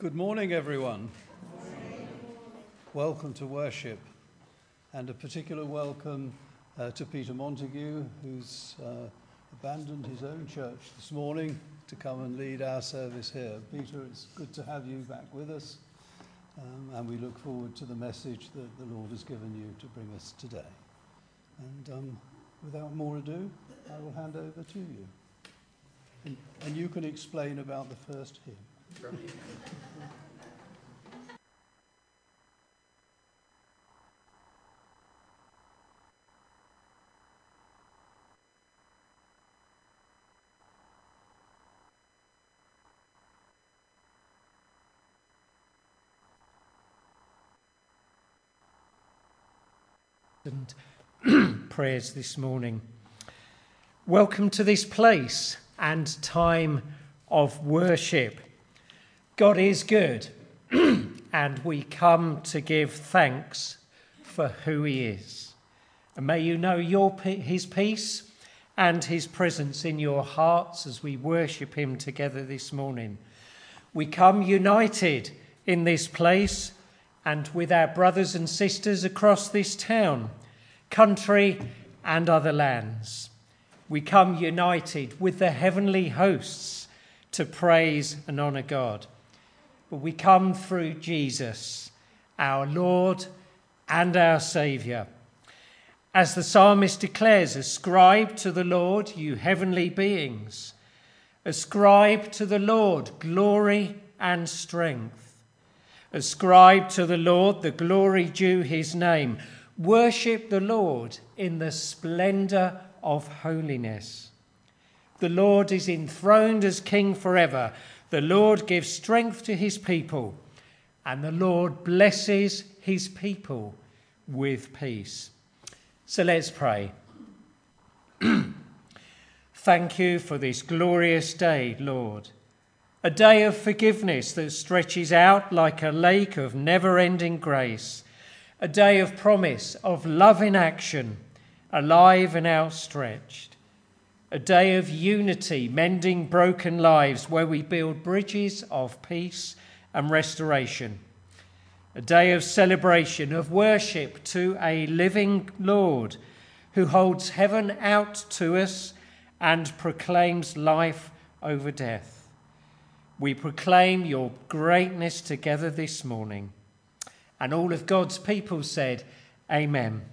Good morning, everyone. Welcome to worship, and a particular welcome to Peter Montague, who's abandoned his own church this morning to come and lead our service here. Peter, it's good to have you back with us, and we look forward to the message that the Lord has given you to bring us today. And without more ado, I will hand over to you. And you can explain about the first hymn. And prayers this morning. Welcome to this place and time of worship. God is good, and we come to give thanks for who he is. And may you know his peace and his presence in your hearts as we worship him together this morning. We come united in this place and with our brothers and sisters across this town, country and other lands. We come united with the heavenly hosts to praise and honour God. But we come through Jesus, our Lord and our Saviour. As the psalmist declares, ascribe to the Lord, you heavenly beings. Ascribe to the Lord glory and strength. Ascribe to the Lord the glory due his name. Worship the Lord in the splendour of holiness. The Lord is enthroned as King forever. The Lord gives strength to his people, and the Lord blesses his people with peace. So let's pray. Thank you for this glorious day, Lord. A day of forgiveness that stretches out like a lake of never-ending grace. A day of promise, of love in action, alive and outstretched. A day of unity, mending broken lives, where we build bridges of peace and restoration. A day of celebration, of worship to a living Lord who holds heaven out to us and proclaims life over death. We proclaim your greatness together this morning. And all of God's people said, Amen.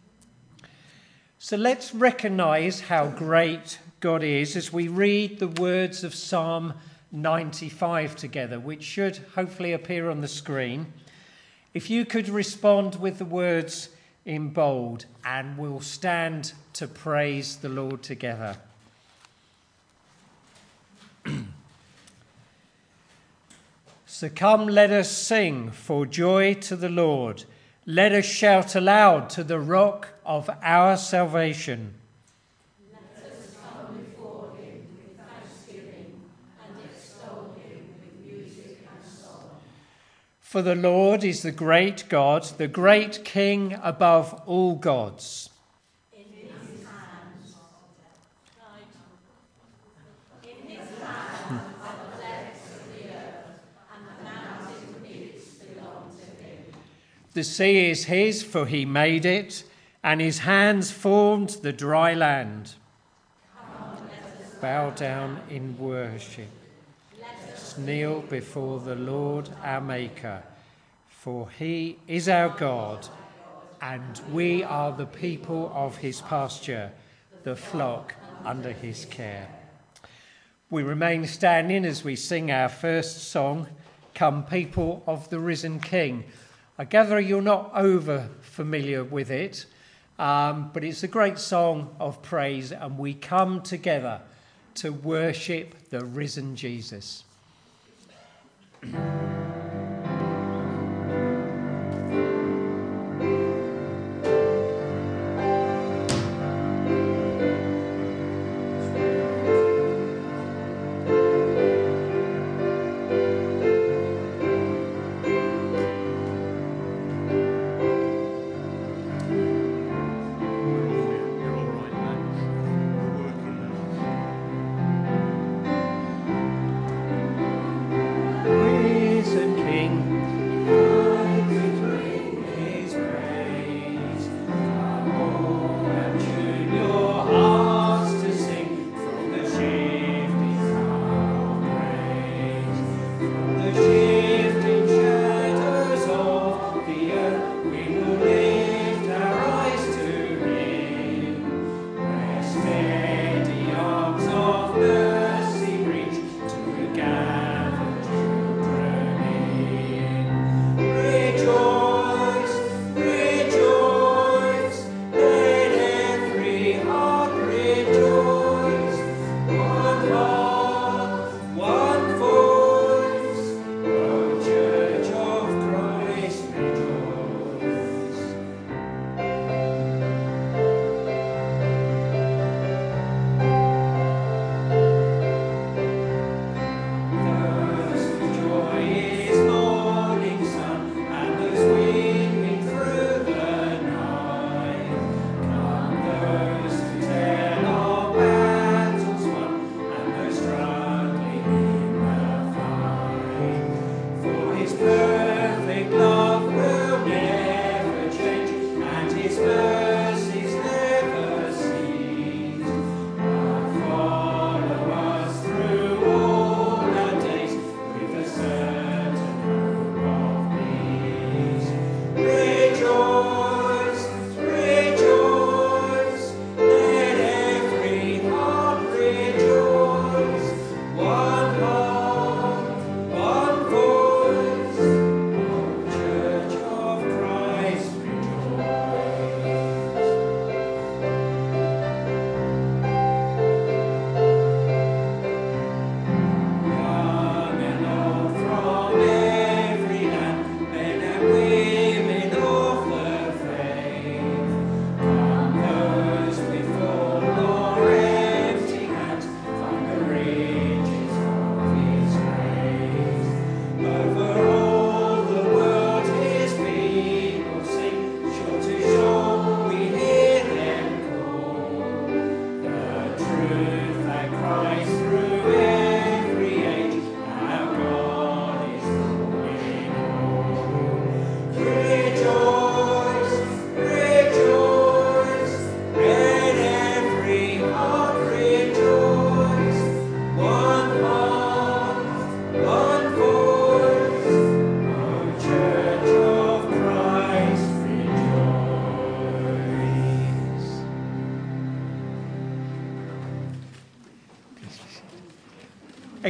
So let's recognise how great God is as we read the words of Psalm 95 together, which should hopefully appear on the screen. If you could respond with the words in bold, and we'll stand to praise the Lord together. So come, let us sing for joy to the Lord. Let us shout aloud to the rock of our salvation. Let us come before him with thanksgiving and extol him with music and song. For the Lord is the great God, the great King above all gods. The sea is his, for he made it, and his hands formed the dry land. Bow down in worship. Let's kneel before the Lord our Maker, for he is our God, and we are the people of his pasture, the flock under his care. We remain standing as we sing our first song, Come People of the Risen King. I gather you're not over familiar with it, but it's a great song of praise, and we come together to worship the risen Jesus.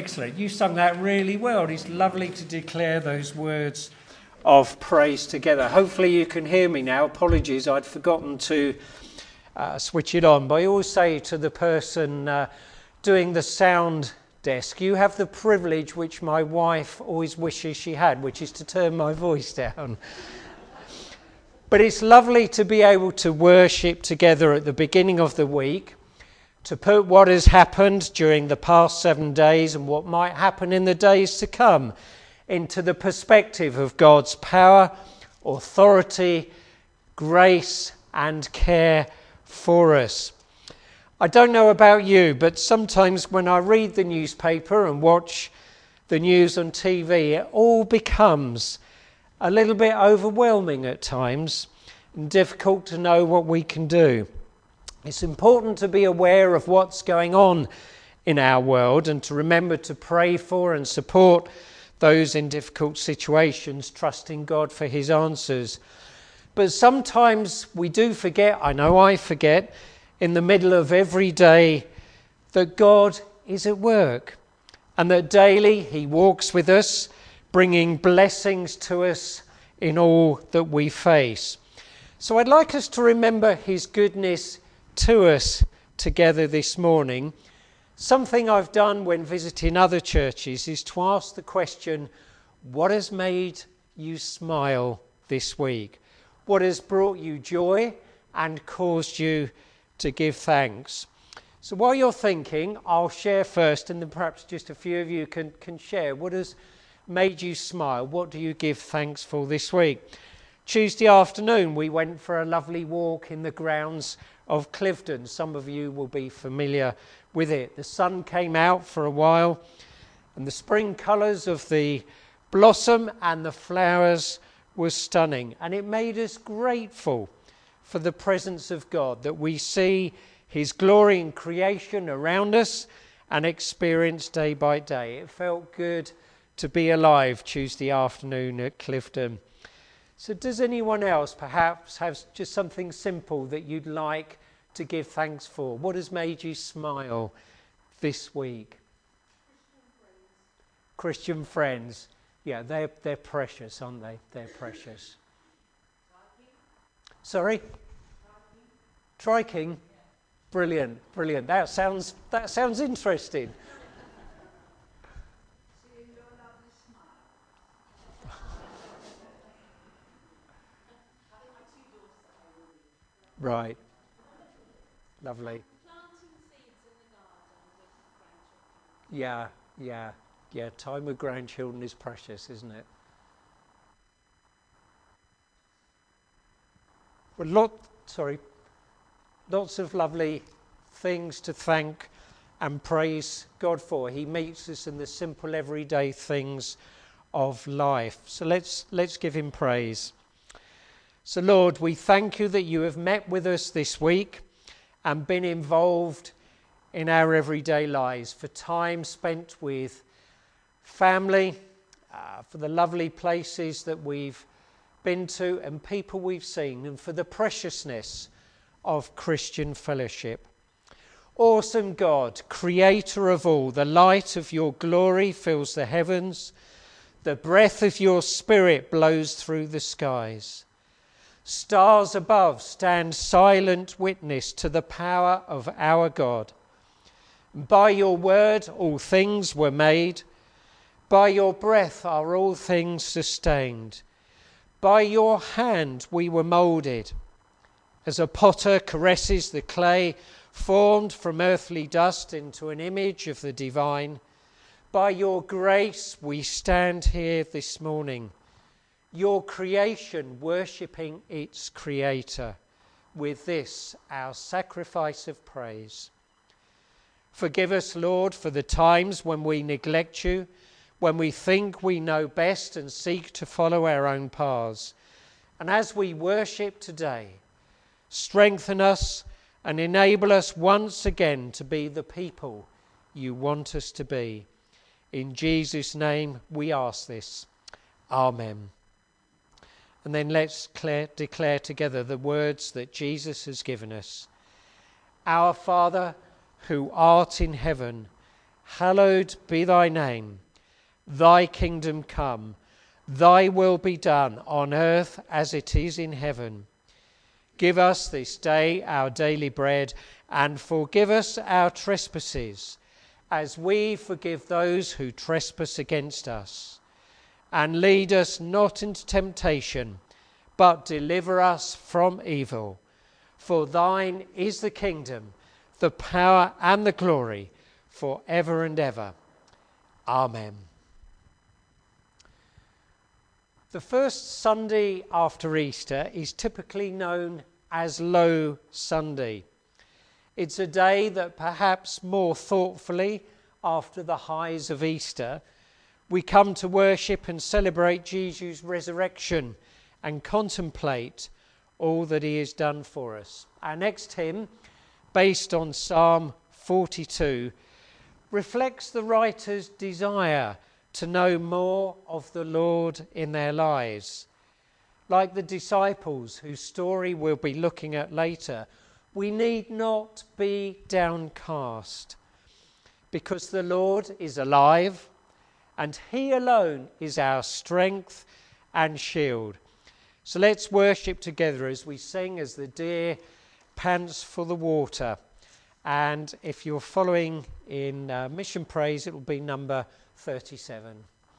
Excellent. You sung that really well. It's lovely to declare those words of praise together. Hopefully you can hear me now. Apologies, I'd forgotten to switch it on. But I always say to the person doing the sound desk, you have the privilege which my wife always wishes she had, which is to turn my voice down. But it's lovely to be able to worship together at the beginning of the week, to put what has happened during the past 7 days and what might happen in the days to come into the perspective of God's power, authority, grace and care for us. I don't know about you, but sometimes when I read the newspaper and watch the news on TV, it all becomes a little bit overwhelming at times and difficult to know what we can do. It's important to be aware of what's going on in our world and to remember to pray for and support those in difficult situations, trusting God for his answers. But sometimes we do forget, I know I forget, in the middle of every day that God is at work and that daily he walks with us, bringing blessings to us in all that we face. So I'd like us to remember his goodness to us together this morning. Something I've done when visiting other churches is to ask the question, what has made you smile this week? What has brought you joy and caused you to give thanks? So while you're thinking, I'll share first, and then perhaps just a few of you can share. What has made you smile? What do you give thanks for this week? Tuesday afternoon, we went for a lovely walk in the grounds of Clifton. Some of you will be familiar with it. The sun came out for a while, and the spring colours of the blossom and the flowers was stunning. And it made us grateful for the presence of God, that we see his glory in creation around us and experience day by day. It felt good to be alive Tuesday afternoon at Clifton. So does anyone else perhaps have just something simple that you'd like to give thanks for? What has made you smile this week? Christian friends. Yeah, they're precious, aren't they? They're precious. Sorry? Triking? Brilliant. That sounds interesting. Right. Lovely. Planting seeds in the garden with grandchildren. Yeah. Time with grandchildren is precious, isn't it? Well, lots of lovely things to thank and praise God for. He meets us in the simple everyday things of life. So let's give him praise. So Lord, we thank you that you have met with us this week and been involved in our everyday lives, for time spent with family, for the lovely places that we've been to and people we've seen, and for the preciousness of Christian fellowship. Awesome God, creator of all, the light of your glory fills the heavens, the breath of your spirit blows through the skies. Stars above stand silent witness to the power of our God. By your word all things were made. By your breath are all things sustained. By your hand we were moulded. As a potter caresses the clay formed from earthly dust into an image of the divine, by your grace we stand here this morning, your creation worshipping its creator, with this our sacrifice of praise. Forgive us, Lord, for the times when we neglect you, when we think we know best and seek to follow our own paths. And as we worship today, strengthen us and enable us once again to be the people you want us to be. In Jesus' name we ask this. Amen. And then let's declare together the words that Jesus has given us. Our Father, who art in heaven, hallowed be thy name. Thy kingdom come, thy will be done on earth as it is in heaven. Give us this day our daily bread, and forgive us our trespasses, as we forgive those who trespass against us. And lead us not into temptation, but deliver us from evil. For thine is the kingdom, the power and the glory, for ever and ever. Amen. The first Sunday after Easter is typically known as Low Sunday. It's a day that perhaps more thoughtfully, after the highs of Easter, we come to worship and celebrate Jesus' resurrection and contemplate all that he has done for us. Our next hymn, based on Psalm 42, reflects the writer's desire to know more of the Lord in their lives. Like the disciples, whose story we'll be looking at later, we need not be downcast, because the Lord is alive, and he alone is our strength and shield. So let's worship together as we sing as the deer pants for the water. And if you're following in Mission Praise, it will be number 37.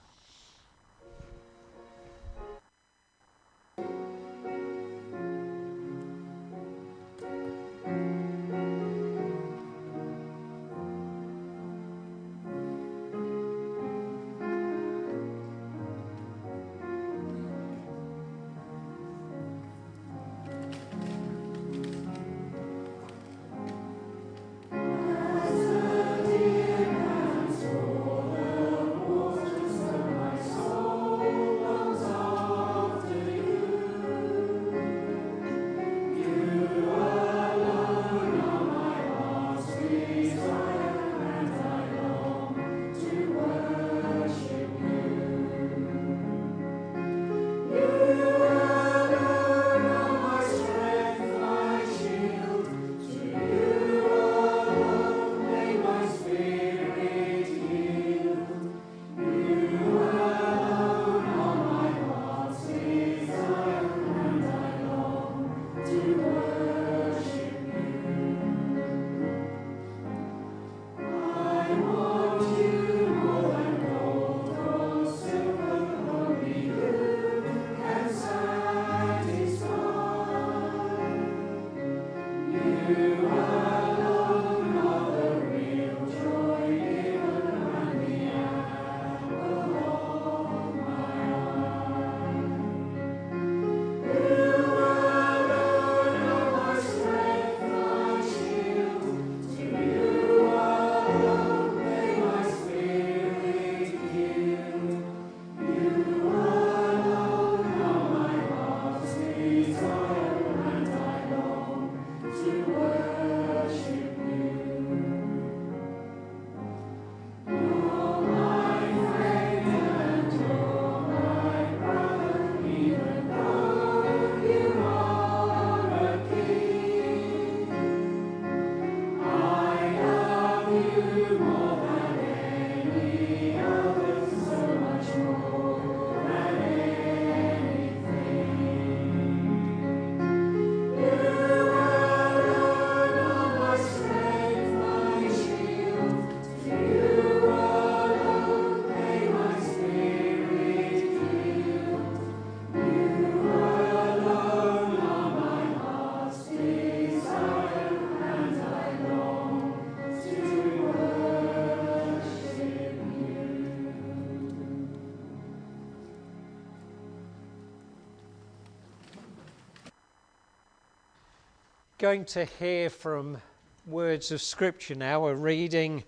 Going to hear from words of scripture now, a reading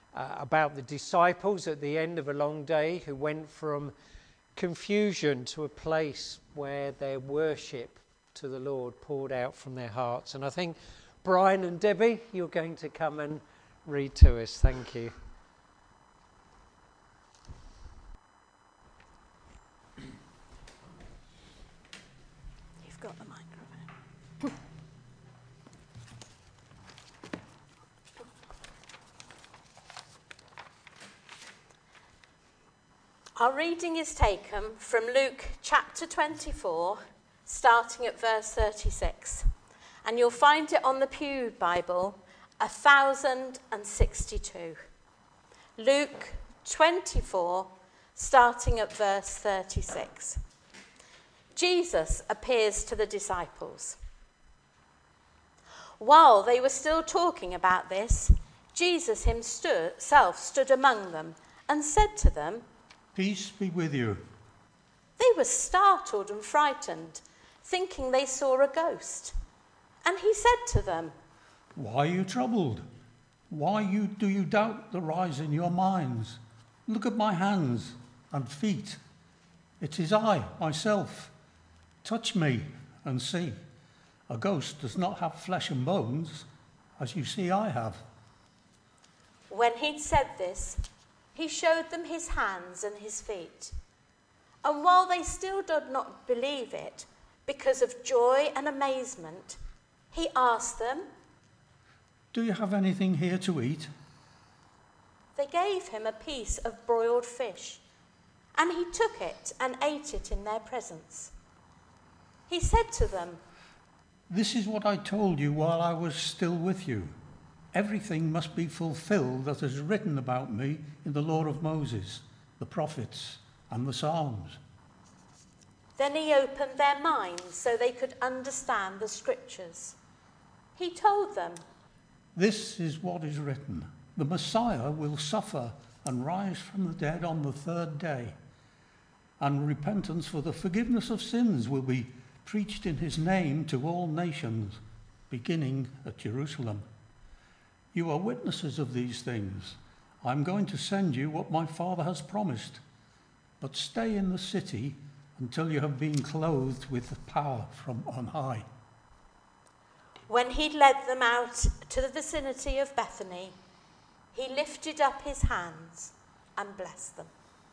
about the disciples at the end of a long day who went from confusion to a place where their worship to the Lord poured out from their hearts. And I think Brian and Debbie, you're going to come and read to us. Thank you. You've got the microphone. Our reading is taken from Luke chapter 24, starting at verse 36. And you'll find it on the Pew Bible, 1062. Luke 24, starting at verse 36. Jesus appears to the disciples. While they were still talking about this, Jesus himself stood among them and said to them, "Peace be with you." They were startled and frightened, thinking they saw a ghost. And he said to them, "Why are you troubled? Why do you doubt the rise in your minds? Look at my hands and feet. It is I, myself. Touch me and see. A ghost does not have flesh and bones, as you see I have." When he'd said this, he showed them his hands and his feet. And while they still did not believe it, because of joy and amazement, he asked them, "Do you have anything here to eat?" They gave him a piece of broiled fish, and he took it and ate it in their presence. He said to them, "This is what I told you while I was still with you. Everything must be fulfilled that is written about me in the law of Moses, the prophets, and the Psalms." Then he opened their minds so they could understand the scriptures. He told them, "This is what is written. The Messiah will suffer and rise from the dead on the third day, and repentance for the forgiveness of sins will be preached in his name to all nations, beginning at Jerusalem. You are witnesses of these things. I'm going to send you what my Father has promised, but stay in the city until you have been clothed with power from on high." When he'd led them out to the vicinity of Bethany, he lifted up his hands and blessed them.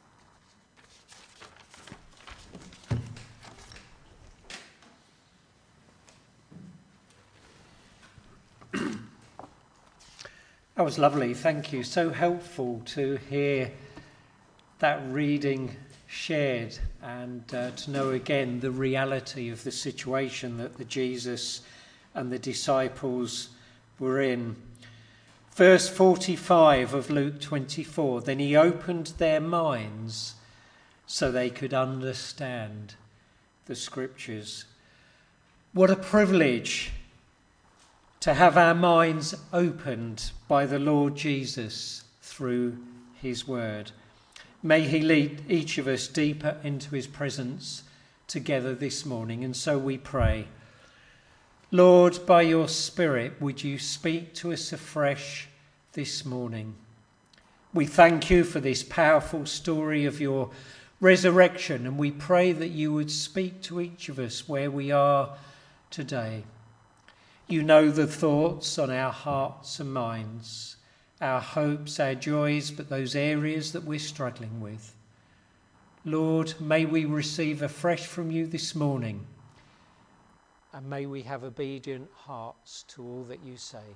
That was lovely, thank you. So helpful to hear that reading shared and to know again the reality of the situation that the Jesus and the disciples were in. Verse 45 of Luke 24, then he opened their minds so they could understand the scriptures. What a privilege to have our minds opened by the Lord Jesus through his word. May he lead each of us deeper into his presence together this morning. And so we pray. Lord, by your Spirit, would you speak to us afresh this morning? We thank you for this powerful story of your resurrection, and we pray that you would speak to each of us where we are today. You know the thoughts on our hearts and minds, our hopes, our joys, but those areas that we're struggling with. Lord, may we receive afresh from you this morning, and may we have obedient hearts to all that you say.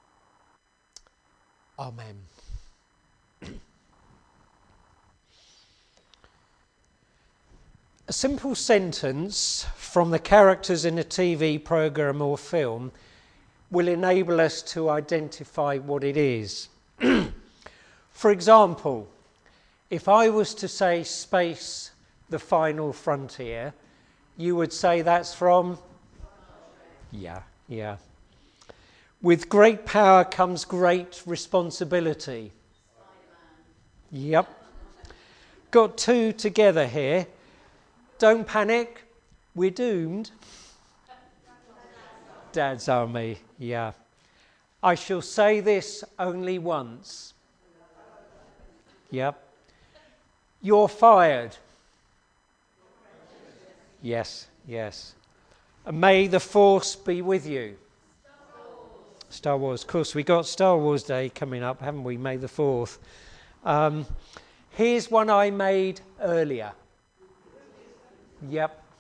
Amen. A simple sentence from the characters in a TV programme or film will enable us to identify what it is. For example, if I was to say Space, the Final Frontier, you would say that's from? Yeah. With great power comes great responsibility. Yep. Got two together here. Don't panic, we're doomed. Dad's Army, yeah. I shall say this only once. Yep. You're fired. Yes. And may the force be with you. Star Wars. Of course, we got Star Wars Day coming up, haven't we? May the 4th. Here's one I made earlier. Yep.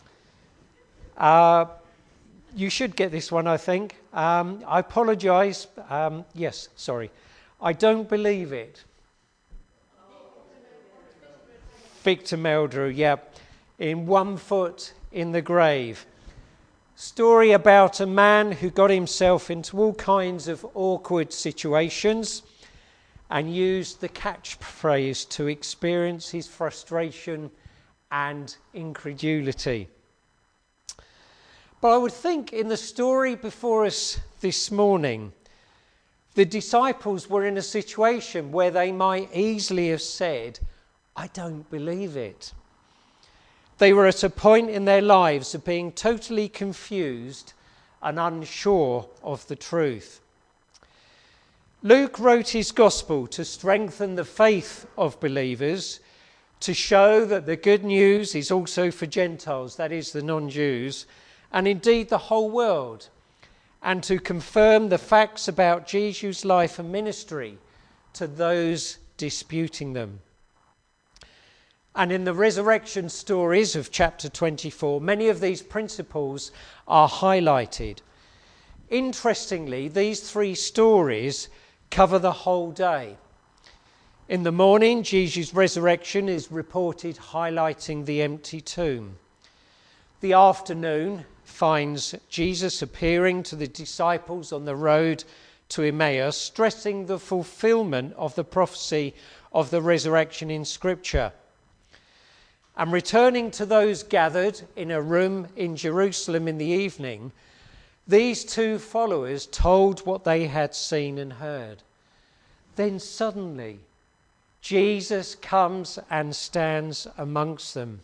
You should get this one, I think. I apologise. Yes, sorry. I don't believe it. Victor Meldrew, in One Foot in the Grave. Story about a man who got himself into all kinds of awkward situations and used the catchphrase to experience his frustration and incredulity. But I would think in the story before us this morning, the disciples were in a situation where they might easily have said, I don't believe it. They were at a point in their lives of being totally confused and unsure of the truth. Luke wrote his gospel to strengthen the faith of believers, to show that the good news is also for Gentiles, that is the non-Jews, and indeed the whole world, and to confirm the facts about Jesus' life and ministry to those disputing them. And in the resurrection stories of chapter 24, many of these principles are highlighted. Interestingly, these three stories cover the whole day. In the morning, Jesus' resurrection is reported highlighting the empty tomb. The afternoon finds Jesus appearing to the disciples on the road to Emmaus, stressing the fulfillment of the prophecy of the resurrection in Scripture. And returning to those gathered in a room in Jerusalem in the evening, these two followers told what they had seen and heard. Then suddenly, Jesus comes and stands amongst them.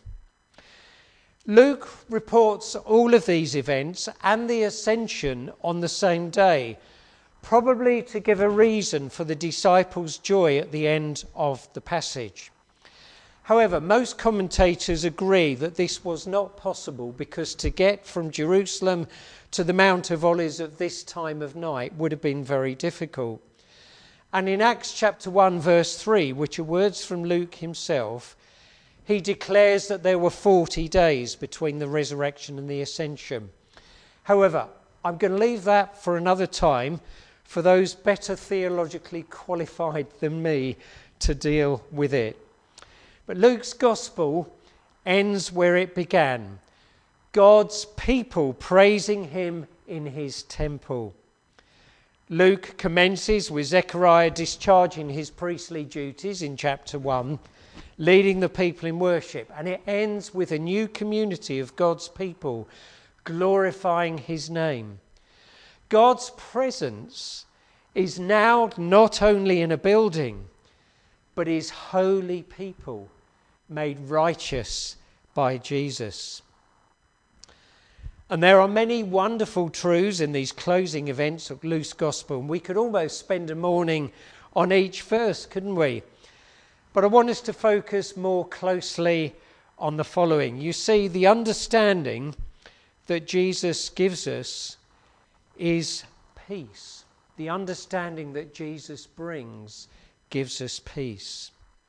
Luke reports all of these events and the ascension on the same day, probably to give a reason for the disciples' joy at the end of the passage. However, most commentators agree that this was not possible because to get from Jerusalem to the Mount of Olives at this time of night would have been very difficult. And in Acts chapter 1 verse 3, which are words from Luke himself, he declares that there were 40 days between the resurrection and the ascension. However, I'm going to leave that for another time for those better theologically qualified than me to deal with it. But Luke's gospel ends where it began. God's people praising him in his temple. Luke commences with Zechariah discharging his priestly duties in chapter 1, leading the people in worship. And it ends with a new community of God's people glorifying his name. God's presence is now not only in a building, but his holy people made righteous by Jesus. And there are many wonderful truths in these closing events of Luke's Gospel, and we could almost spend a morning on each verse, couldn't we? But I want us to focus more closely on the following. You see, the understanding that Jesus gives us is peace. The understanding that Jesus brings gives us peace.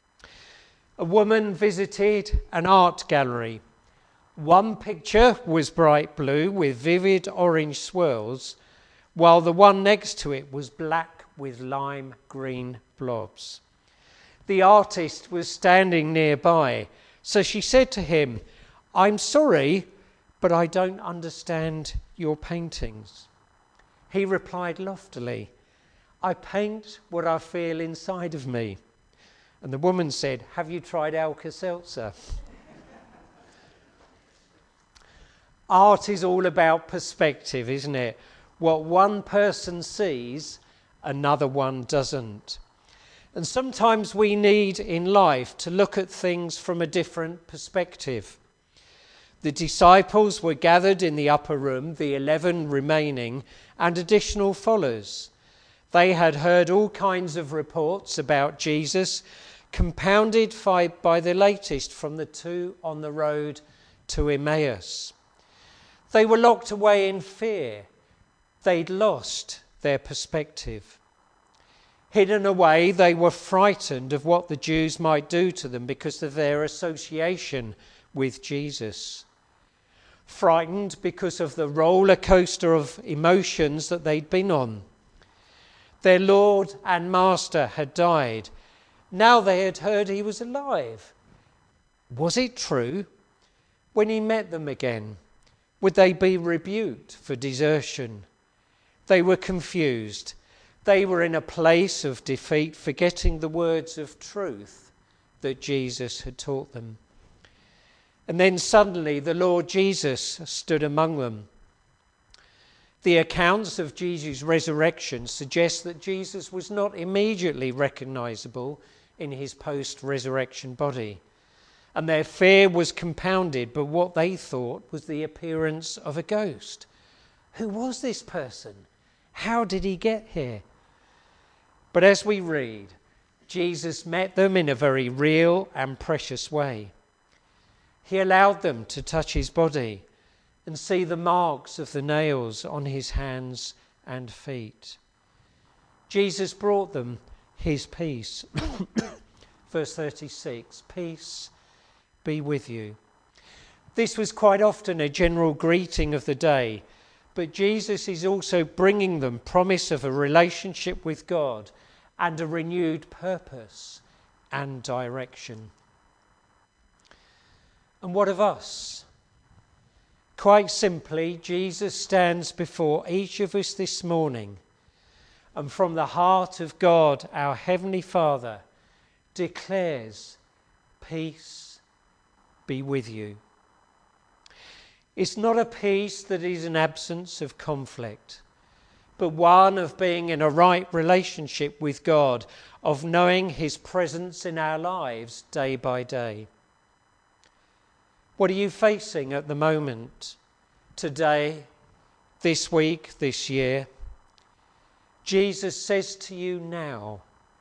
A woman visited an art gallery. One picture was bright blue with vivid orange swirls, while the one next to it was black with lime green blobs. The artist was standing nearby, so she said to him, "I'm sorry, but I don't understand your paintings." He replied loftily, "I paint what I feel inside of me." And the woman said, "Have you tried Alka-Seltzer?" Art is all about perspective, isn't it? What one person sees, another one doesn't. And sometimes we need in life to look at things from a different perspective. The disciples were gathered in the upper room, the 11 remaining, and additional followers. They had heard all kinds of reports about Jesus, compounded by the latest from the two on the road to Emmaus. They were locked away in fear. They'd lost their perspective. Hidden away, they were frightened of what the Jews might do to them because of their association with Jesus. Frightened because of the roller coaster of emotions that they'd been on. Their Lord and Master had died. Now they had heard he was alive. Was it true? When he met them again, would they be rebuked for desertion? They were confused. They were in a place of defeat, forgetting the words of truth that Jesus had taught them. And then suddenly the Lord Jesus stood among them. The accounts of Jesus' resurrection suggest that Jesus was not immediately recognizable in his post-resurrection body. And their fear was compounded by what they thought was the appearance of a ghost. Who was this person? How did he get here? But as we read, Jesus met them in a very real and precious way. He allowed them to touch his body and see the marks of the nails on his hands and feet. Jesus brought them his peace. Verse 36, peace be with you. This was quite often a general greeting of the day, but Jesus is also bringing them promise of a relationship with God and a renewed purpose and direction. And what of us? Quite simply, Jesus stands before each of us this morning, and from the heart of God, our Heavenly Father, declares, peace be with you. It's not a peace that is an absence of conflict, but one of being in a right relationship with God, of knowing his presence in our lives day by day. What are you facing at the moment, today, this week, this year? Jesus says to you now,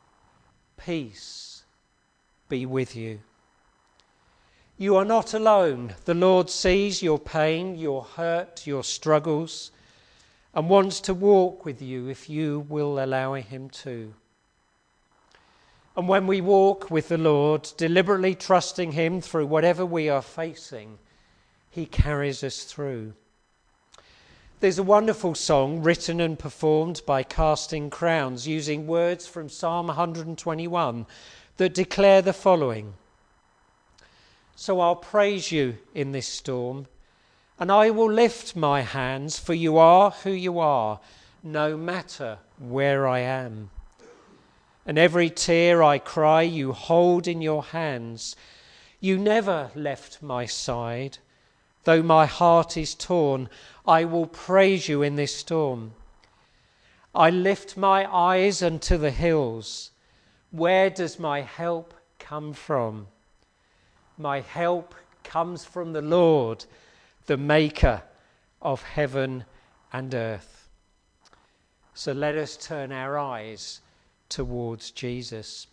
peace be with you. You are not alone. The Lord sees your pain, your hurt, your struggles, and wants to walk with you if you will allow him to. And when we walk with the Lord, deliberately trusting him through whatever we are facing, he carries us through. There's a wonderful song written and performed by Casting Crowns using words from Psalm 121 that declare the following. So I'll praise you in this storm, and I will lift my hands, for you are who you are, no matter where I am. And every tear I cry, you hold in your hands. You never left my side. Though my heart is torn, I will praise you in this storm. I lift my eyes unto the hills. Where does my help come from? My help comes from the Lord, the maker of heaven and earth. So let us turn our eyes towards Jesus.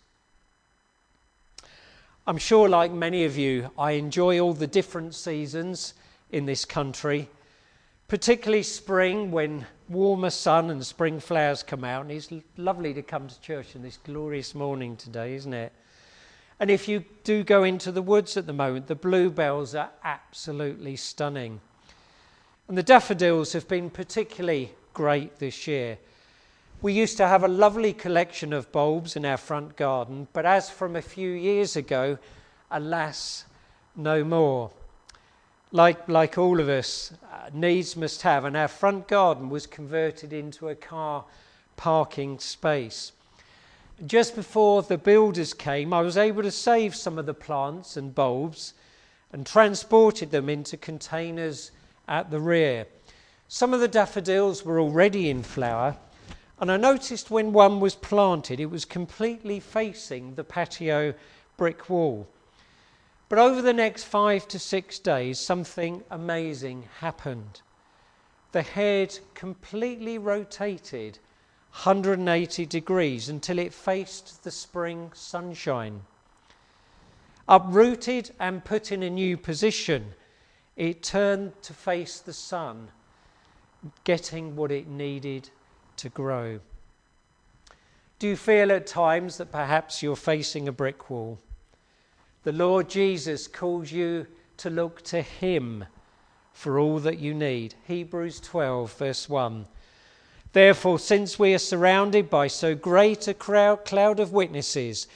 I'm sure, like many of you, I enjoy all the different seasons in this country, particularly spring when warmer sun and spring flowers come out. And it's lovely to come to church on this glorious morning today, isn't it? And if you do go into the woods at the moment, the bluebells are absolutely stunning. And the daffodils have been particularly great this year. We used to have a lovely collection of bulbs in our front garden, but as from a few years ago, alas, no more. Like all of us, needs must have, and our front garden was converted into a car parking space. Just before the builders came, I was able to save some of the plants and bulbs and transported them into containers at the rear. Some of the daffodils were already in flower, and I noticed when one was planted, it was completely facing the patio brick wall. But over the next 5 to 6 days, something amazing happened. The head completely rotated 180 degrees until it faced the spring sunshine. Uprooted and put in a new position, it turned to face the sun, getting what it needed to grow. Do you feel at times that perhaps you're facing a brick wall? The Lord Jesus calls you to look to him for all that you need. Hebrews 12 verse 1. Therefore, since we are surrounded by so great a cloud of witnesses,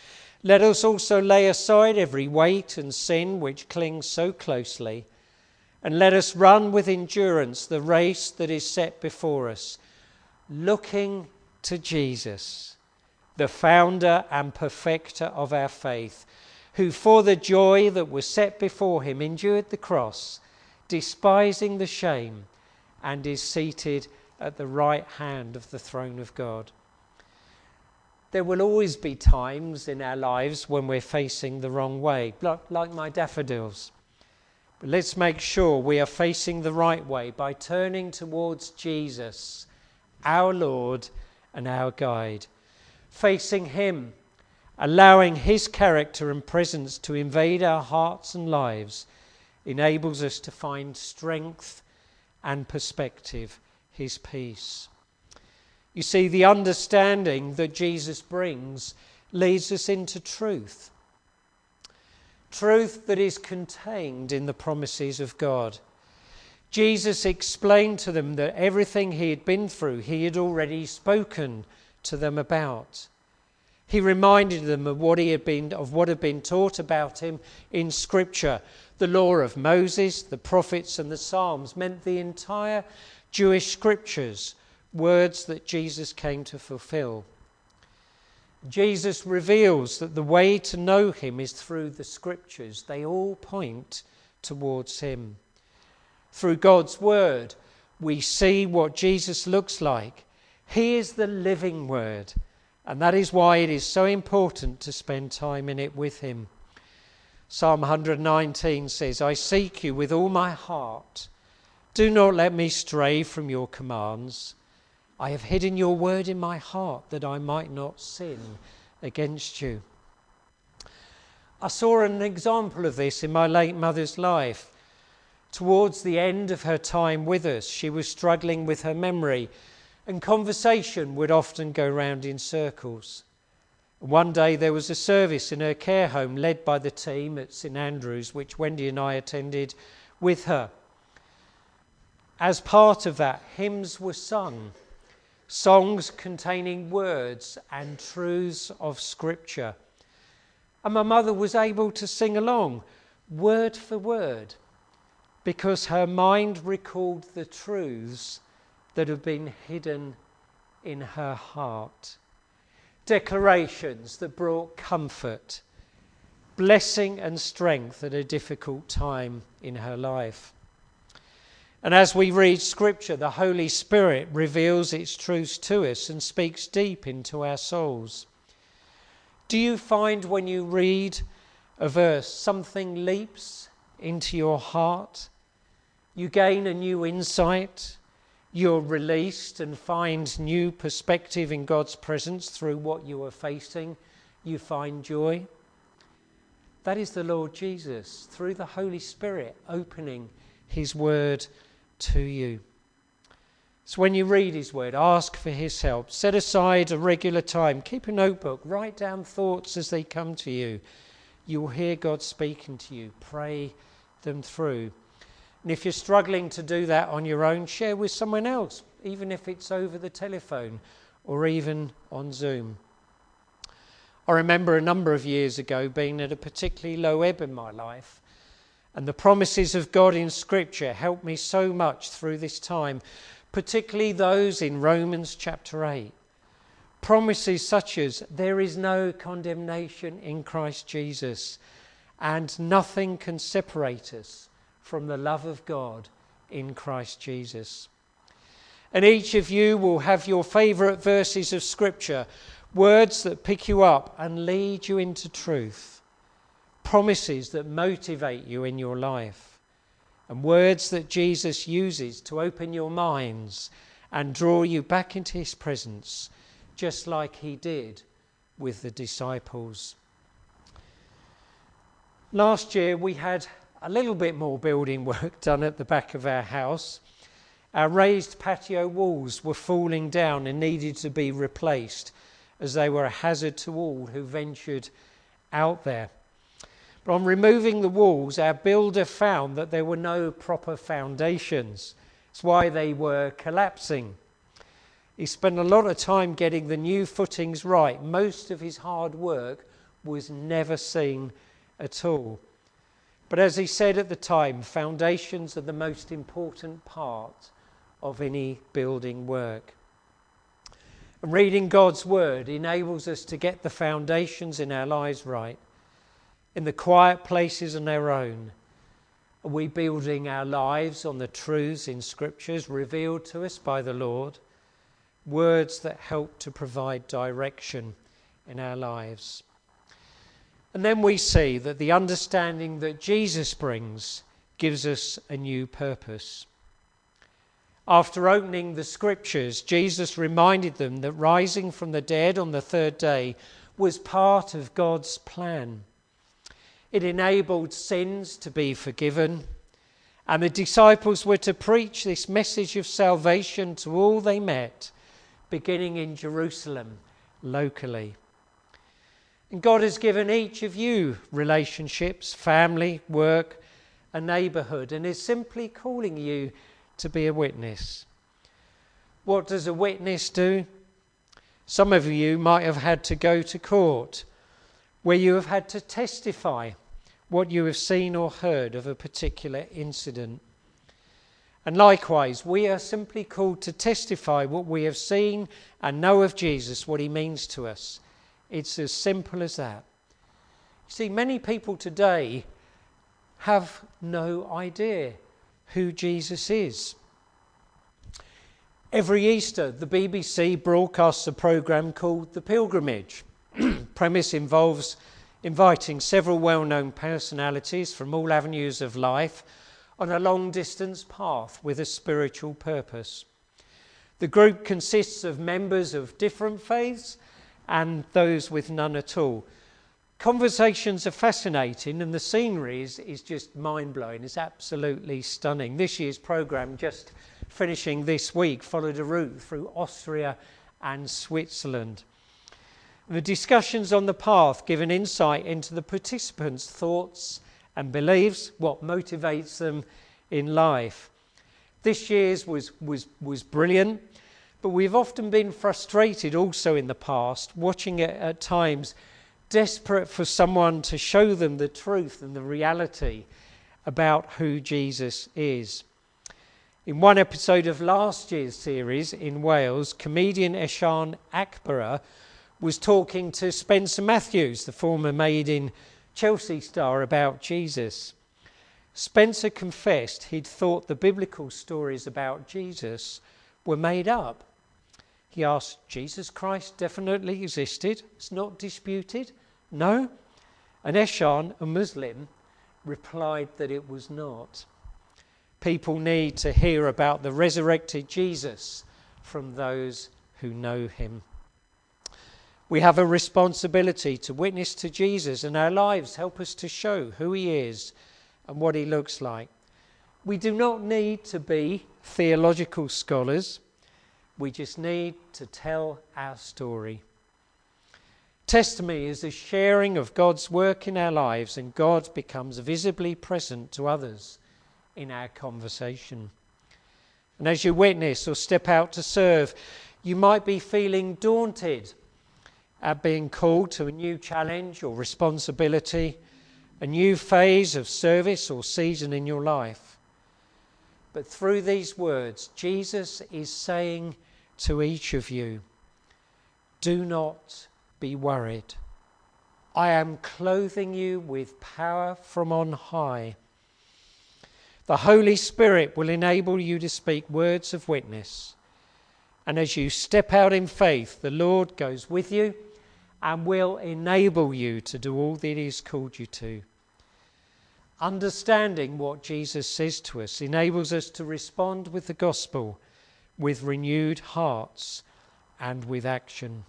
Let us also lay aside every weight and sin which clings so closely, and let us run with endurance the race that is set before us, looking to Jesus, the founder and perfecter of our faith, who for the joy that was set before him endured the cross, despising the shame, and is seated at the right hand of the throne of God. There will always be times in our lives when we're facing the wrong way, like my daffodils. But let's make sure we are facing the right way by turning towards Jesus, our Lord and our guide. Facing him, allowing his character and presence to invade our hearts and lives, enables us to find strength and perspective, his peace. You see, the understanding that Jesus brings leads us into truth. Truth that is contained in the promises of God. Jesus explained to them that everything he had been through, he had already spoken to them about. He reminded them of what had been taught about him in Scripture. The law of Moses, the prophets and the Psalms meant the entire Jewish Scriptures, words that Jesus came to fulfill. Jesus reveals that the way to know him is through the Scriptures. They all point towards him. Through God's word, we see what Jesus looks like. He is the living word, and that is why it is so important to spend time in it with him. Psalm 119 says, "I seek you with all my heart. Do not let me stray from your commands. I have hidden your word in my heart that I might not sin against you." I saw an example of this in my late mother's life. Towards the end of her time with us, she was struggling with her memory, and conversation would often go round in circles. One day there was a service in her care home led by the team at St Andrews, which Wendy and I attended with her. As part of that, hymns were sung, songs containing words and truths of Scripture. And my mother was able to sing along, word for word, because her mind recalled the truths that have been hidden in her heart. Declarations that brought comfort, blessing and strength at a difficult time in her life. And as we read Scripture, the Holy Spirit reveals its truths to us and speaks deep into our souls. Do you find when you read a verse, something leaps into your heart? You gain a new insight. You're released and find new perspective in God's presence through what you are facing. You find joy. That is the Lord Jesus, through the Holy Spirit, opening his word to you. So when you read his word, ask for his help. Set aside a regular time. Keep a notebook. Write down thoughts as they come to you. You will hear God speaking to you. Pray them through. And if you're struggling to do that on your own, share with someone else, even if it's over the telephone or even on Zoom. I remember a number of years ago being at a particularly low ebb in my life, and the promises of God in Scripture helped me so much through this time, particularly those in Romans chapter 8. Promises such as, there is no condemnation in Christ Jesus, and nothing can separate us from the love of God in Christ Jesus. And each of you will have your favourite verses of Scripture, words that pick you up and lead you into truth. Promises that motivate you in your life, and words that Jesus uses to open your minds and draw you back into his presence, just like he did with the disciples. Last year we had a little bit more building work done at the back of our house. Our raised patio walls were falling down and needed to be replaced, as they were a hazard to all who ventured out there. But on removing the walls, our builder found that there were no proper foundations. That's why they were collapsing. He spent a lot of time getting the new footings right. Most of his hard work was never seen at all. But as he said at the time, foundations are the most important part of any building work. And reading God's word enables us to get the foundations in our lives right, in the quiet places on our own. Are we building our lives on the truths in scriptures revealed to us by the Lord? Words that help to provide direction in our lives. And then we see that the understanding that Jesus brings gives us a new purpose. After opening the scriptures, Jesus reminded them that rising from the dead on the third day was part of God's plan. It enabled sins to be forgiven, and the disciples were to preach this message of salvation to all they met, beginning in Jerusalem, locally. And God has given each of you relationships, family, work, a neighbourhood, and is simply calling you to be a witness. What does a witness do? Some of you might have had to go to court, where you have had to testify what you have seen or heard of a particular incident. And likewise, we are simply called to testify what we have seen and know of Jesus, what he means to us. It's as simple as that. You see, many people today have no idea who Jesus is. Every Easter, the BBC broadcasts a programme called The Pilgrimage. Premise involves inviting several well-known personalities from all avenues of life on a long-distance path with a spiritual purpose. The group consists of members of different faiths and those with none at all. Conversations are fascinating, and the scenery is just mind-blowing. It's absolutely stunning. This year's programme, just finishing this week, followed a route through Austria and Switzerland. The discussions on the path give an insight into the participants' thoughts and beliefs, what motivates them in life. This year's was brilliant, but we've often been frustrated also in the past, watching it at times, desperate for someone to show them the truth and the reality about who Jesus is. In one episode of last year's series in Wales, comedian Eshan Akbara was talking to Spencer Matthews, the former Made in Chelsea star, about Jesus. Spencer confessed he'd thought the biblical stories about Jesus were made up. He asked, Jesus Christ definitely existed? It's not disputed? No? And Eshan, a Muslim, replied that it was not. People need to hear about the resurrected Jesus from those who know him. We have a responsibility to witness to Jesus, and our lives help us to show who he is and what he looks like. We do not need to be theological scholars. We just need to tell our story. Testimony is the sharing of God's work in our lives, and God becomes visibly present to others in our conversation. And as you witness or step out to serve, you might be feeling daunted at being called to a new challenge or responsibility, a new phase of service or season in your life. But through these words, Jesus is saying to each of you, do not be worried. I am clothing you with power from on high. The Holy Spirit will enable you to speak words of witness. And as you step out in faith, the Lord goes with you and will enable you to do all that he has called you to. Understanding what Jesus says to us enables us to respond with the gospel with renewed hearts and with action.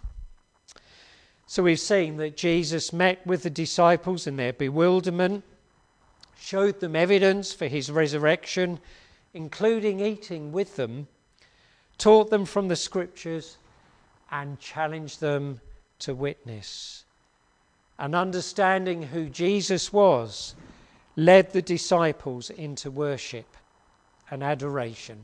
So we've seen that Jesus met with the disciples in their bewilderment, showed them evidence for his resurrection, including eating with them, taught them from the scriptures, and challenged them to witness. And understanding who Jesus was led the disciples into worship and adoration.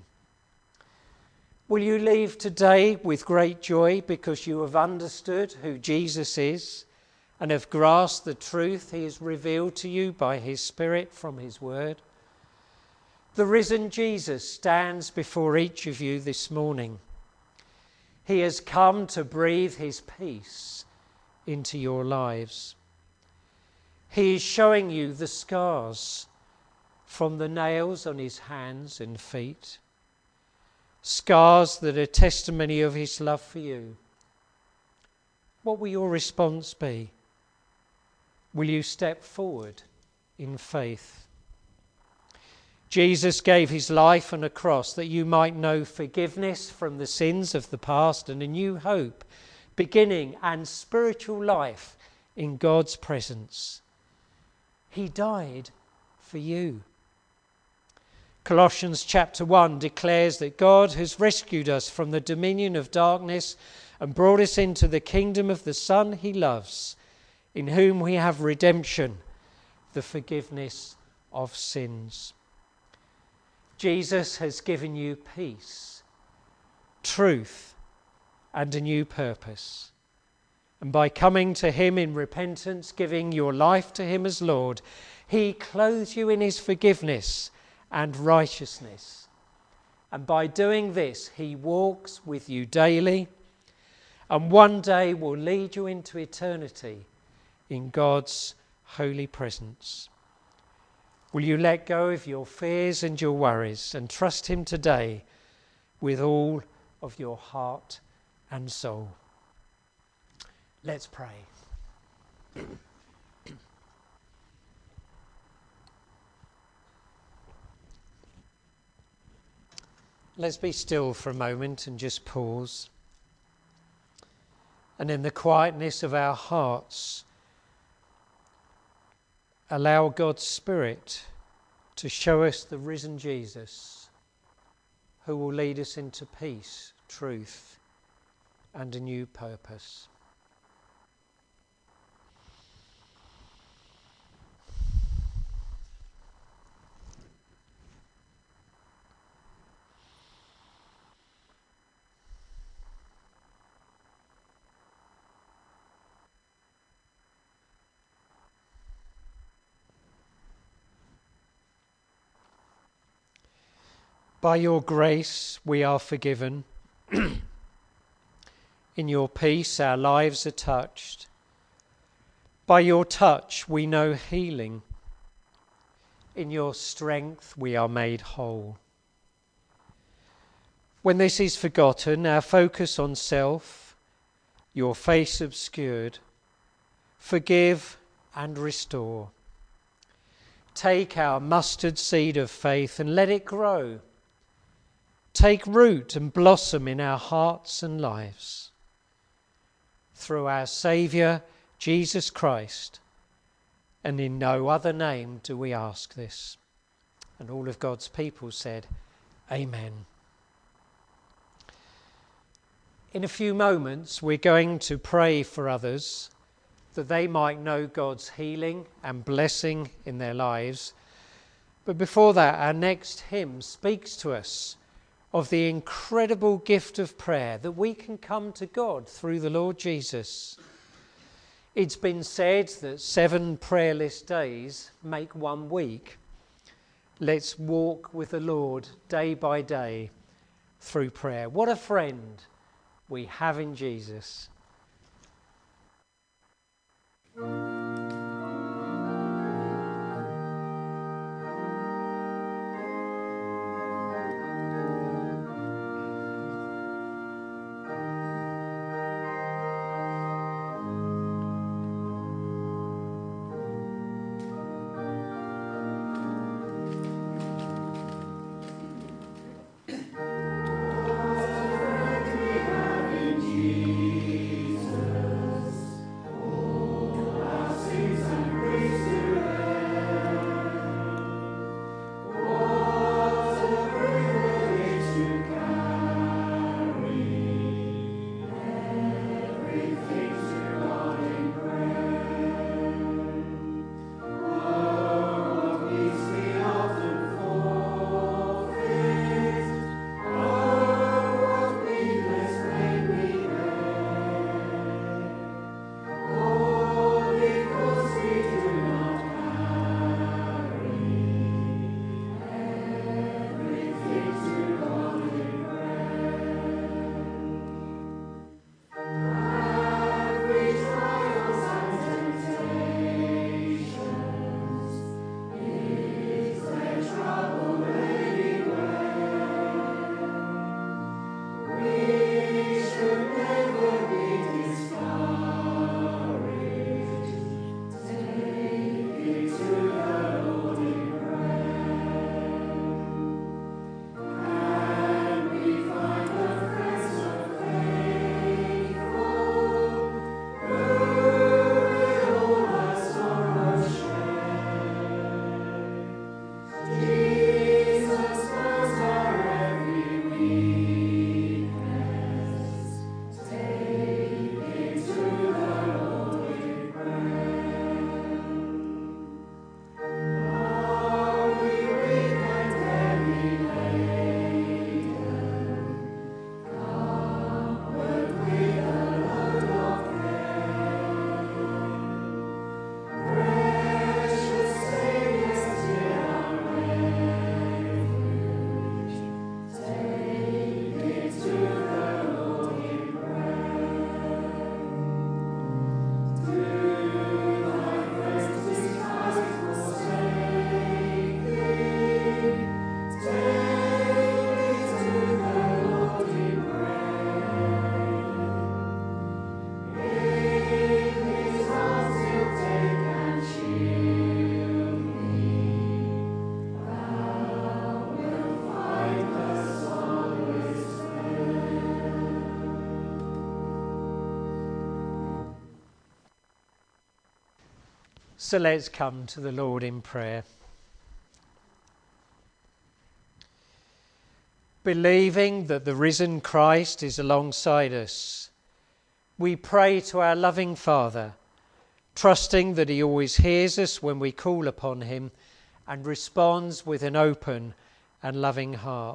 Will you leave today with great joy because you have understood who Jesus is and have grasped the truth he has revealed to you by his Spirit from his word. The risen Jesus stands before each of you this morning. He has come to breathe his peace into your lives. He is showing you the scars from the nails on his hands and feet, scars that are testimony of his love for you. What will your response be? Will you step forward in faith? Jesus gave his life on a cross that you might know forgiveness from the sins of the past and a new hope, beginning and spiritual life in God's presence. He died for you. Colossians chapter 1 declares that God has rescued us from the dominion of darkness and brought us into the kingdom of the Son he loves, in whom we have redemption, the forgiveness of sins. Jesus has given you peace, truth, and a new purpose. And by coming to him in repentance, giving your life to him as Lord, he clothes you in his forgiveness and righteousness. And by doing this, he walks with you daily and one day will lead you into eternity in God's holy presence. Will you let go of your fears and your worries and trust him today with all of your heart and soul? Let's pray. Let's be still for a moment and just pause. And in the quietness of our hearts, allow God's Spirit to show us the risen Jesus, who will lead us into peace, truth, and a new purpose. By your grace we are forgiven. In your peace our lives are touched. By your touch we know healing. In your strength we are made whole. When this is forgotten, our focus on self, your face obscured, forgive and restore. Take our mustard seed of faith and let it grow. Take root and blossom in our hearts and lives. Through our Saviour, Jesus Christ, and in no other name do we ask this. And all of God's people said, Amen. In a few moments, we're going to pray for others that they might know God's healing and blessing in their lives. But before that, our next hymn speaks to us of the incredible gift of prayer that we can come to God through the Lord Jesus. It's been said that 7 prayerless days make 1 week. Let's walk with the Lord day by day through prayer. What a friend we have in Jesus. So let's come to the Lord in prayer. Believing that the risen Christ is alongside us, we pray to our loving Father, trusting that he always hears us when we call upon him and responds with an open and loving heart.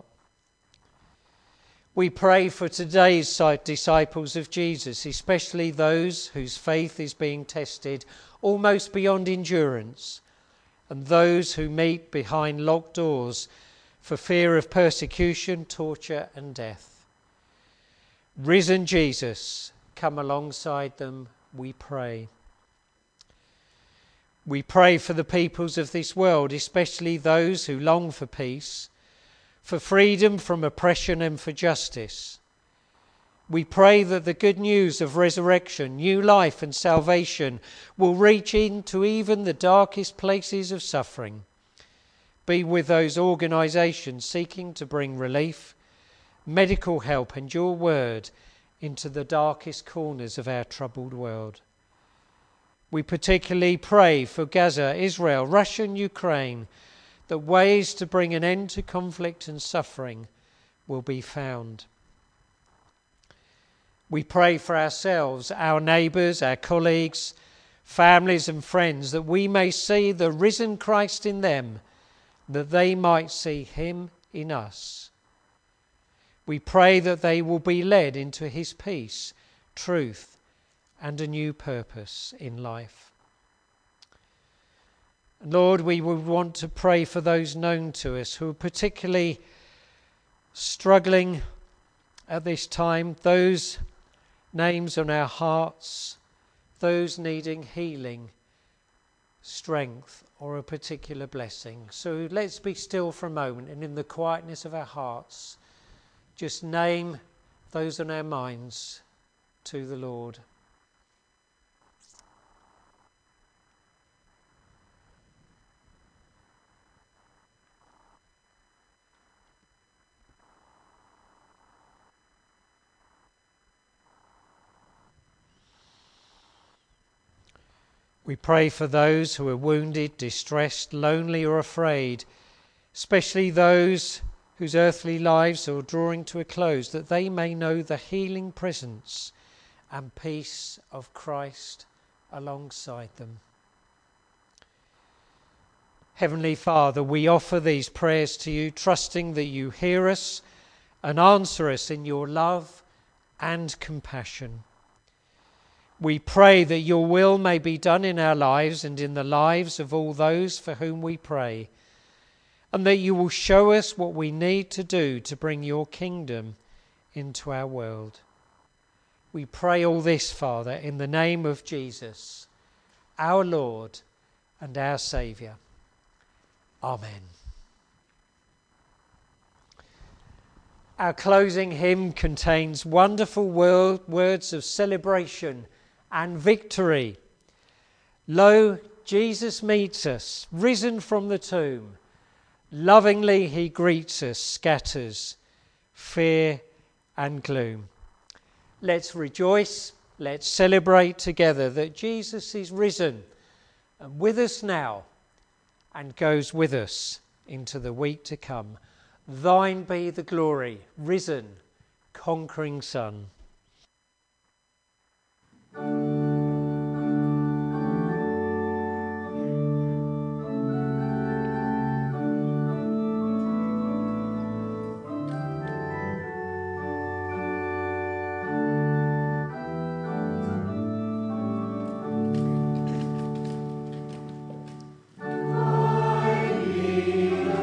We pray for today's disciples of Jesus, especially those whose faith is being tested almost beyond endurance, and those who meet behind locked doors for fear of persecution, torture, and death. Risen Jesus, come alongside them, we pray. We pray for the peoples of this world, especially those who long for peace, for freedom from oppression and for justice. We pray that the good news of resurrection, new life and salvation will reach into even the darkest places of suffering. Be with those organisations seeking to bring relief, medical help and your word into the darkest corners of our troubled world. We particularly pray for Gaza, Israel, Russia and Ukraine, that ways to bring an end to conflict and suffering will be found. We pray for ourselves, our neighbours, our colleagues, families and friends, that we may see the risen Christ in them, that they might see him in us. We pray that they will be led into his peace, truth, and a new purpose in life. Lord, we would want to pray for those known to us who are particularly struggling at this time, those names on our hearts, those needing healing, strength, or a particular blessing. So let's be still for a moment, and in the quietness of our hearts, just name those on our minds to the Lord. We pray for those who are wounded, distressed, lonely or afraid, especially those whose earthly lives are drawing to a close, that they may know the healing presence and peace of Christ alongside them. Heavenly Father, we offer these prayers to you, trusting that you hear us and answer us in your love and compassion. We pray that your will may be done in our lives and in the lives of all those for whom we pray, and that you will show us what we need to do to bring your kingdom into our world. We pray all this, Father, in the name of Jesus, our Lord and our Saviour. Amen. Our closing hymn contains wonderful words of celebration and victory. Lo, Jesus meets us, risen from the tomb. Lovingly he greets us, scatters fear and gloom. Let's rejoice, let's celebrate together that Jesus is risen and with us now and goes with us into the week to come. Thine be the glory, risen, conquering Son.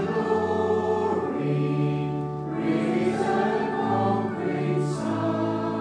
Risen, conquering Son.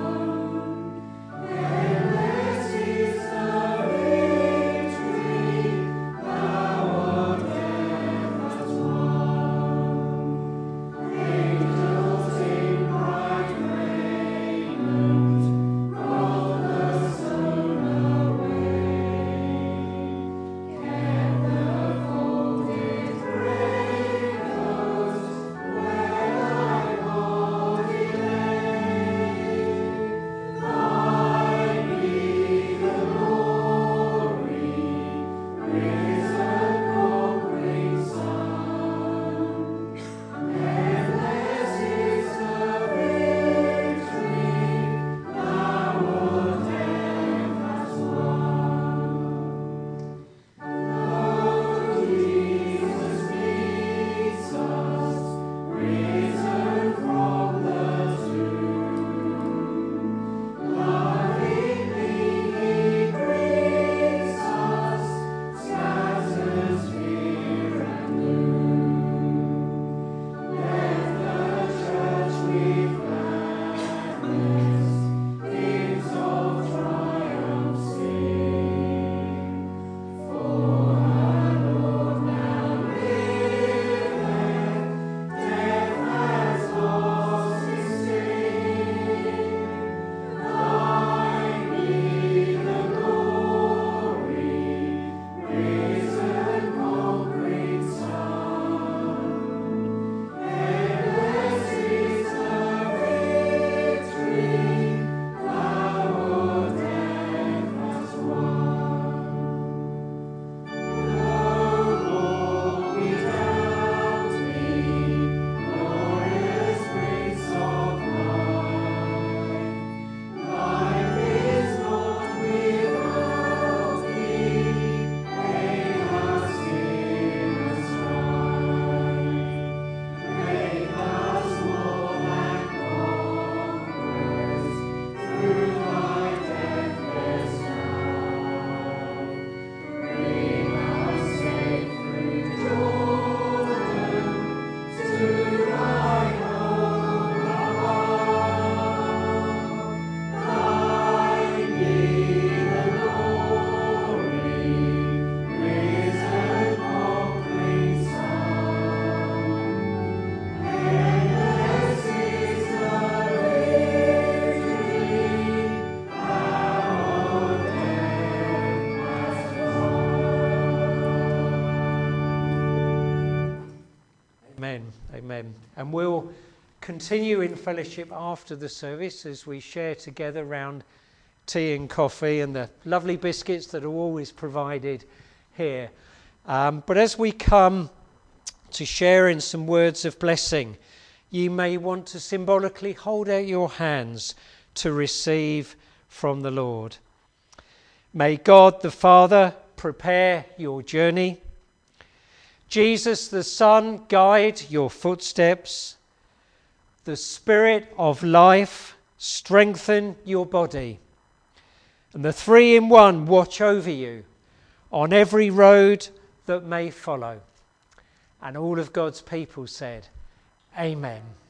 And we'll continue in fellowship after the service as we share together round tea and coffee and the lovely biscuits that are always provided here. But as we come to share in some words of blessing, you may want to symbolically hold out your hands to receive from the Lord. May God the Father prepare your journey. Jesus the Son guide your footsteps. The Spirit of life strengthen your body. And the Three in One watch over you on every road that may follow. And all of God's people said, Amen.